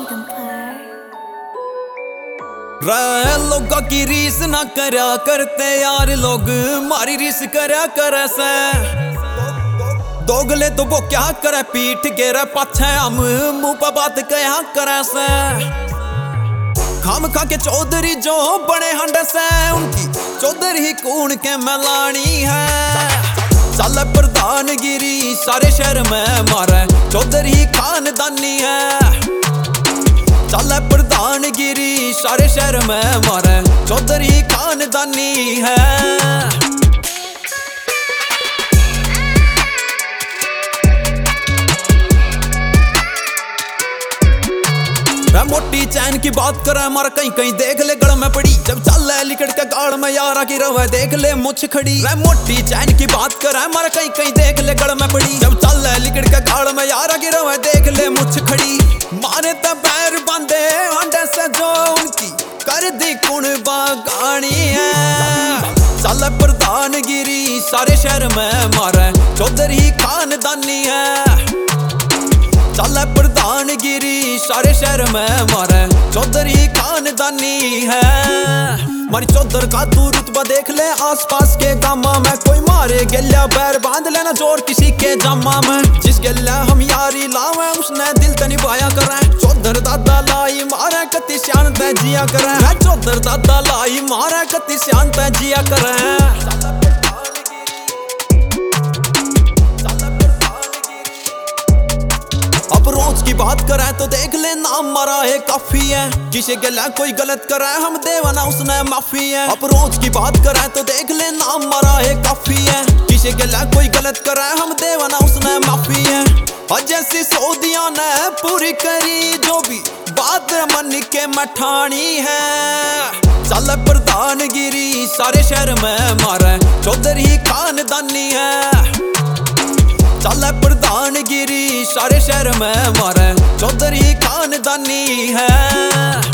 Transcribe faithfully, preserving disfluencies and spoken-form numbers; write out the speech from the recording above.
रे लोगा की रीस ना करया करते यार, लोग मारी रीस करया करे से। दोगले तो वो क्या करे पीठ के रे पाछे, हम मुंह पर बात कया करे से। खाम खा के चौधरी जो बड़े हंड से, उनकी चौधरी कूण के मलानी है। चल प्रधानगिरी सारे शहर में मारे, चौधरी खानदानी है। चल प्रधानगिरी सारे शहर में मारे, चौधरी खानदानी है। मोटी चैन की बात करे मारा, कहीं कहीं देख ले गड़ में पड़ी। जब चल लिकड़ के गाड़ में यारा की रवे, देख ले मुछ खड़ी। रे मोटी चैन की बात करे मारा, कहीं कहीं देख ले गड़ में पड़ी। जब चल लिकड़ के गाड़ में यारा की रवे, देख ले मुछ खड़ी। मारे त पैर बांधे हांडे से जो, उनकी कर दी कुण बागानी है। चल प्रधानगिरी सारे शहर में मारे, चौधरी खानदानी है। चल प्रधानगिरी सारे शहर में मारे, चौधरी खानदानी है। मारी चौधर का तू रुतबा देख ले आसपास के गामा में। कोई मारे गेल्या पैर बांध लेना जोर किसी के जामा में। जिस गेल्या हम यारी लावे, उसने दिल तनी बाया करे। चौधर दादा लाई मारे, कति श्यान तै जिया करे। चौधर दादा लाई मारे, कति श्यान तै जिया करे। अब रोज की बात करे तो देख ले नाम मारा है काफी है। किसी गला कोई गलत करे, हम देवाना उसने माफी है। अब रोज की बात करे तो देख ले नाम मारा है काफी है। किसी गला कोई गलत करे, हम देवाना उसने माफी है। और जैसी सऊदिया ने पूरी करी जो भी बात मन के मठानी है। चल प्रधानगिरी सारे शहर में मारे, चौधरी खानदानी है। चल प्रधानगिरी सारे शहर में मारे, चौधरी खानदानी है।